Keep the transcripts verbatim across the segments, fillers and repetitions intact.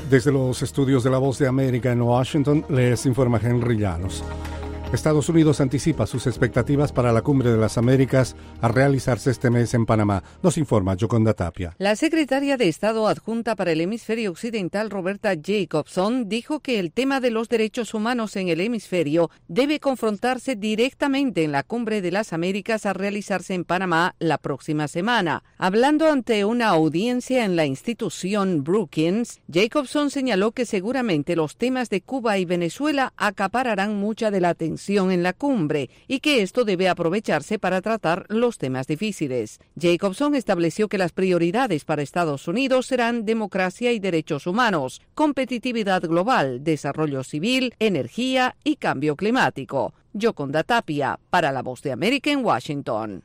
Desde los estudios de La Voz de América en Washington, les informa Henry Llanos. Estados Unidos anticipa sus expectativas para la Cumbre de las Américas a realizarse este mes en Panamá. Nos informa Yoconda Tapia. La secretaria de Estado adjunta para el hemisferio occidental, Roberta Jacobson, dijo que el tema de los derechos humanos en el hemisferio debe confrontarse directamente en la Cumbre de las Américas a realizarse en Panamá la próxima semana. Hablando ante una audiencia en la institución Brookings, Jacobson señaló que seguramente los temas de Cuba y Venezuela acapararán mucha de la atención en la cumbre y que esto debe aprovecharse para tratar los temas difíciles. Jacobson estableció que las prioridades para Estados Unidos serán democracia y derechos humanos, competitividad global, desarrollo civil, energía y cambio climático. Yoconda Tapia, para La Voz de América en Washington.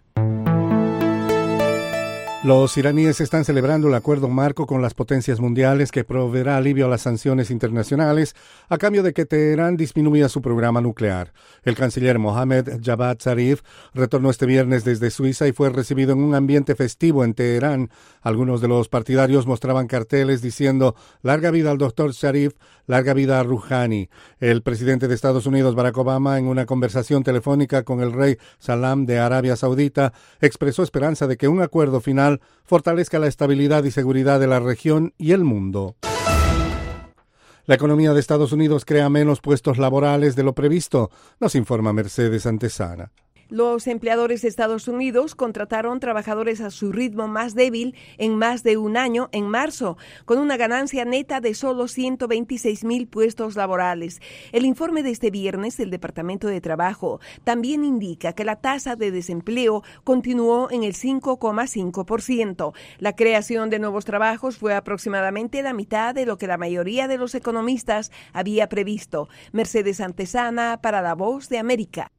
Los iraníes están celebrando el acuerdo marco con las potencias mundiales que proveerá alivio a las sanciones internacionales a cambio de que Teherán disminuya su programa nuclear. El canciller Mohammad Javad Zarif retornó este viernes desde Suiza y fue recibido en un ambiente festivo en Teherán. Algunos de los partidarios mostraban carteles diciendo «Larga vida al doctor Zarif, larga vida a Rouhani». El presidente de Estados Unidos, Barack Obama, en una conversación telefónica con el rey Salam de Arabia Saudita, expresó esperanza de que un acuerdo final fortalezca la estabilidad y seguridad de la región y el mundo. La economía de Estados Unidos crea menos puestos laborales de lo previsto, nos informa Mercedes Antesana. Los empleadores de Estados Unidos contrataron trabajadores a su ritmo más débil en más de un año en marzo, con una ganancia neta de solo ciento veintiséis mil puestos laborales. El informe de este viernes del Departamento de Trabajo también indica que la tasa de desempleo continuó en el cinco coma cinco por ciento. La creación de nuevos trabajos fue aproximadamente la mitad de lo que la mayoría de los economistas había previsto. Mercedes Antesana para La Voz de América.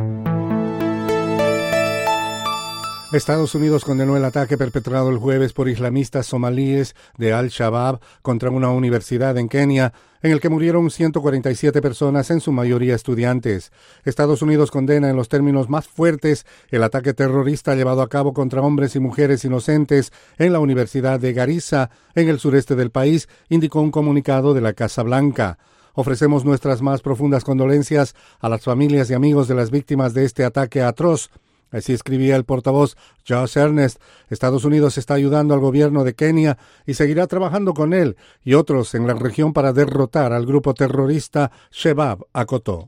Estados Unidos condenó el ataque perpetrado el jueves por islamistas somalíes de Al-Shabaab contra una universidad en Kenia, en el que murieron ciento cuarenta y siete personas, en su mayoría estudiantes. Estados Unidos condena en los términos más fuertes el ataque terrorista llevado a cabo contra hombres y mujeres inocentes en la Universidad de Garissa, en el sureste del país, indicó un comunicado de la Casa Blanca. Ofrecemos nuestras más profundas condolencias a las familias y amigos de las víctimas de este ataque atroz. Así escribía el portavoz Josh Earnest. Estados Unidos está ayudando al gobierno de Kenia y seguirá trabajando con él y otros en la región para derrotar al grupo terrorista Shebab, acotó.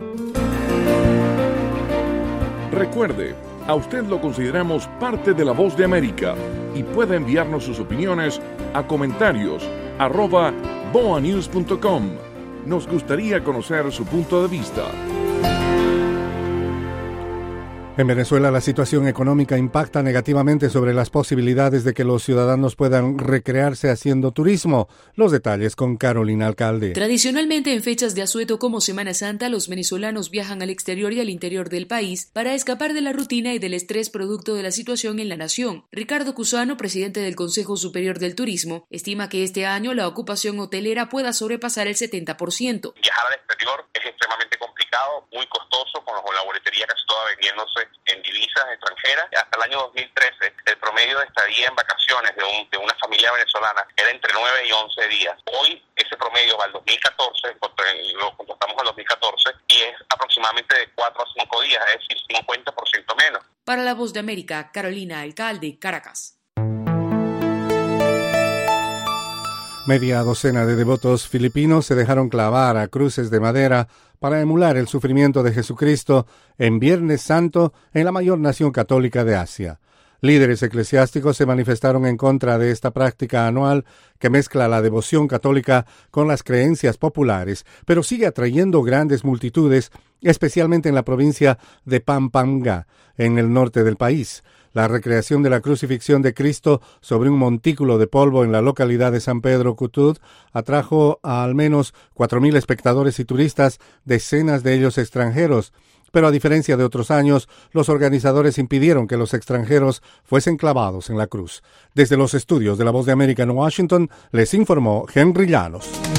Recuerde, a usted lo consideramos parte de La Voz de América y puede enviarnos sus opiniones a comentarios arroba boanews punto com. Nos gustaría conocer su punto de vista. En Venezuela, la situación económica impacta negativamente sobre las posibilidades de que los ciudadanos puedan recrearse haciendo turismo. Los detalles con Carolina Alcalde. Tradicionalmente, en fechas de asueto como Semana Santa, los venezolanos viajan al exterior y al interior del país para escapar de la rutina y del estrés producto de la situación en la nación. Ricardo Cusano, presidente del Consejo Superior del Turismo, estima que este año la ocupación hotelera pueda sobrepasar el setenta por ciento. Viajar al exterior es extremadamente complicado, muy costoso, con la boletería casi toda vendiéndose en divisas extranjeras. Hasta el año dos mil trece, el promedio de estadía en vacaciones de, un, de una familia venezolana era entre nueve y once días. Hoy ese promedio va al dos mil catorce, lo contrastamos al dos mil catorce, y es aproximadamente de cuatro a cinco días, es decir, cincuenta por ciento menos. Para La Voz de América, Carolina Alcalde, Caracas. Media docena de devotos filipinos se dejaron clavar a cruces de madera para emular el sufrimiento de Jesucristo en Viernes Santo en la mayor nación católica de Asia. Líderes eclesiásticos se manifestaron en contra de esta práctica anual que mezcla la devoción católica con las creencias populares, pero sigue atrayendo grandes multitudes, especialmente en la provincia de Pampanga, en el norte del país. La recreación de la crucifixión de Cristo sobre un montículo de polvo en la localidad de San Pedro Cutud atrajo a al menos cuatro mil espectadores y turistas, decenas de ellos extranjeros. Pero a diferencia de otros años, los organizadores impidieron que los extranjeros fuesen clavados en la cruz. Desde los estudios de La Voz de América en Washington, les informó Henry Llanos.